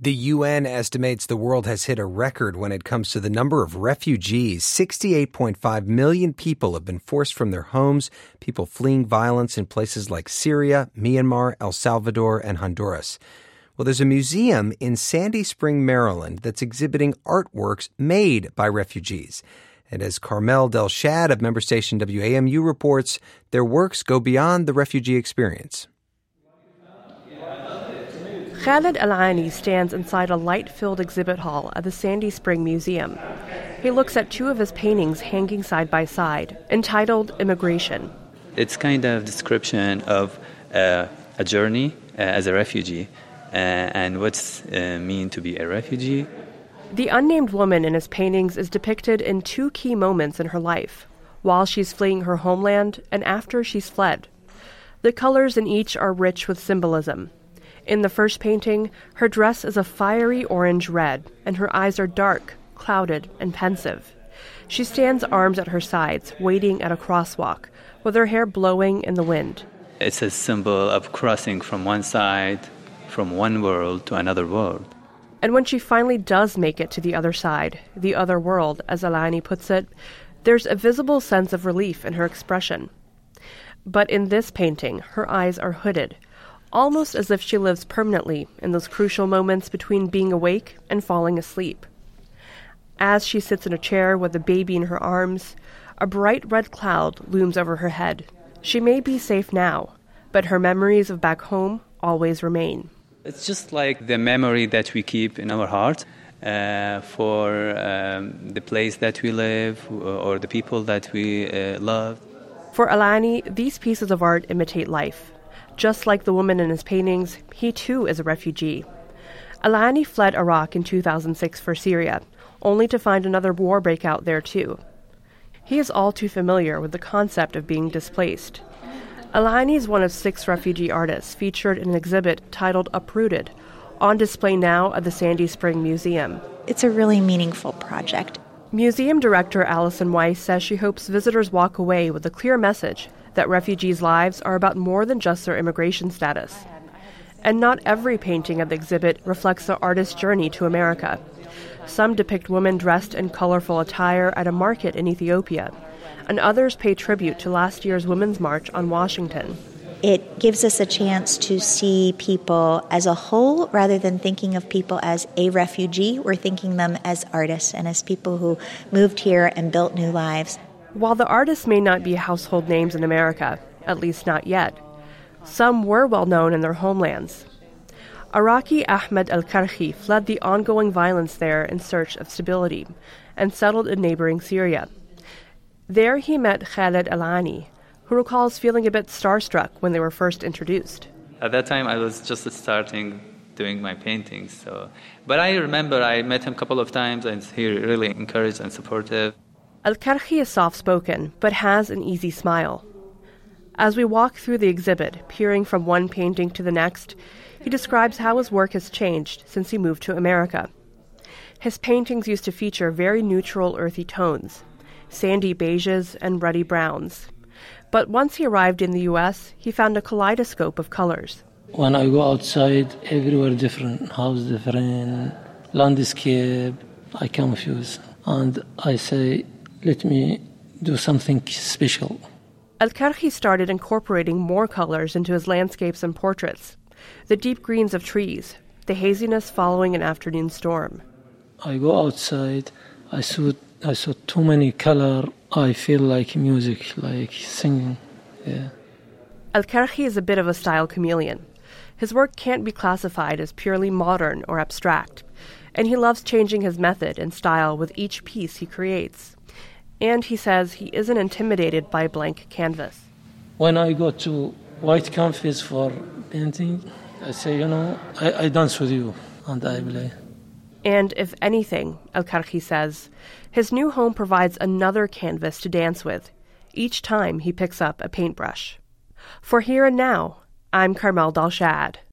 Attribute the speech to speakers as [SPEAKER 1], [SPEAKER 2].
[SPEAKER 1] The UN estimates the world has hit a record when it comes to the number of refugees. 68.5 million people have been forced from their homes, people fleeing violence in places like Syria, Myanmar, El Salvador, and Honduras. Well, there's a museum in Sandy Spring, Maryland, that's exhibiting artworks made by refugees. And as Carmel Delshad of member station WAMU reports, their works go beyond the refugee experience.
[SPEAKER 2] Khaled Al-Ani stands inside a light-filled exhibit hall at the Sandy Spring Museum. He looks at two of his paintings hanging side by side, entitled Immigration.
[SPEAKER 3] It's kind of description of a journey as a refugee and what's mean to be a refugee.
[SPEAKER 2] The unnamed woman in his paintings is depicted in two key moments in her life, while she's fleeing her homeland and after she's fled. The colors in each are rich with symbolism. In the first painting, her dress is a fiery orange-red, and her eyes are dark, clouded, and pensive. She stands arms at her sides, waiting at a crosswalk, with her hair blowing in the wind.
[SPEAKER 3] It's a symbol of crossing from one side, from one world to another world.
[SPEAKER 2] And when she finally does make it to the other side, the other world, as Al-Ani puts it, there's a visible sense of relief in her expression. But in this painting, her eyes are hooded, almost as if she lives permanently in those crucial moments between being awake and falling asleep. As she sits in a chair with a baby in her arms, a bright red cloud looms over her head. She may be safe now, but her memories of back home always remain.
[SPEAKER 3] It's just like the memory that we keep in our heart for the place that we live or the people that we love.
[SPEAKER 2] For Al-Ani, these pieces of art imitate life. Just like the woman in his paintings, he too is a refugee. Al-Ani fled Iraq in 2006 for Syria, only to find another war break out there too. He is all too familiar with the concept of being displaced. Al-Ani is one of 6 refugee artists featured in an exhibit titled Uprooted, on display now at the Sandy Spring Museum.
[SPEAKER 4] It's a really meaningful project.
[SPEAKER 2] Museum director Allison Weiss says she hopes visitors walk away with a clear message that refugees' lives are about more than just their immigration status. And not every painting of the exhibit reflects the artist's journey to America. Some depict women dressed in colorful attire at a market in Ethiopia, and others pay tribute to last year's Women's March on Washington.
[SPEAKER 4] It gives us a chance to see people as a whole rather than thinking of people as a refugee. We're thinking them as artists and as people who moved here and built new lives.
[SPEAKER 2] While the artists may not be household names in America, at least not yet, some were well known in their homelands. Iraqi Ahmed Al-Karhi fled the ongoing violence there in search of stability and settled in neighboring Syria. There he met Khaled Al-Ani, who recalls feeling a bit starstruck when they were first introduced.
[SPEAKER 3] At that time, I was just starting doing my paintings. But I remember I met him a couple of times, and he really encouraged and supportive.
[SPEAKER 2] Al-Karhi is soft-spoken, but has an easy smile. As we walk through the exhibit, peering from one painting to the next, he describes how his work has changed since he moved to America. His paintings used to feature very neutral, earthy tones, sandy beiges and ruddy browns. But once he arrived in the U.S., he found a kaleidoscope of colors.
[SPEAKER 5] When I go outside, everywhere different, house different, landscape, I confuse. And I say, let me do something special.
[SPEAKER 2] Al-Karhi started incorporating more colors into his landscapes and portraits. The deep greens of trees, the haziness following an afternoon storm.
[SPEAKER 5] I go outside, I saw too many color. I feel like music, like singing. Yeah.
[SPEAKER 2] Al-Karhi is a bit of a style chameleon. His work can't be classified as purely modern or abstract, and he loves changing his method and style with each piece he creates. And he says he isn't intimidated by blank canvas.
[SPEAKER 5] When I go to white canvas for painting, I say, I dance with you, and I play.
[SPEAKER 2] And if anything, Al-Karhi says, his new home provides another canvas to dance with each time he picks up a paintbrush. For Here and Now, I'm Carmel Delshad.